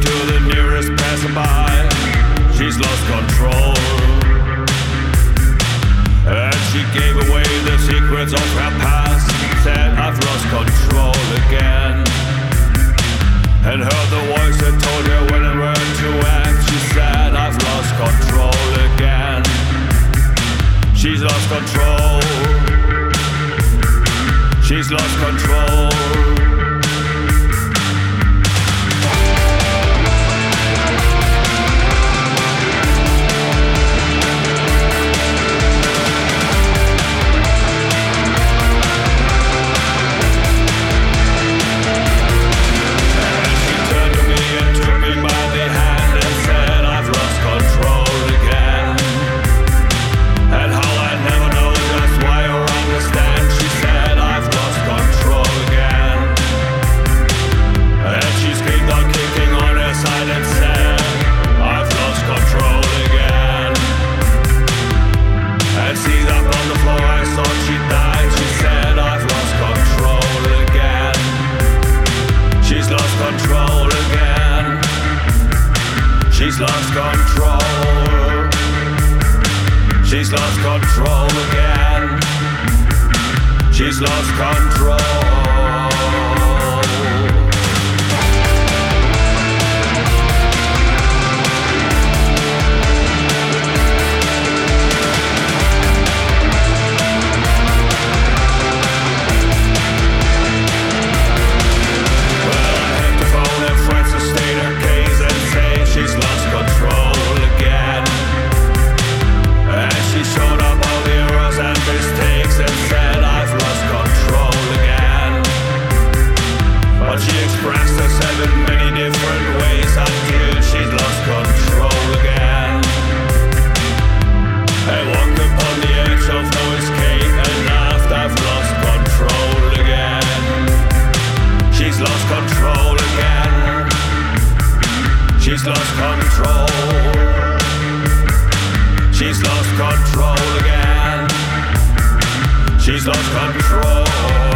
to the nearest passerby. She's lost control, and she gave away the secrets of her past. Said, I've lost control again, and heard the voice that told her when and where to act. She said, I've lost control again. She's lost control. She's lost control. She's lost control. She's lost control again. She's lost control. She's lost control. She's lost control again. She's lost control.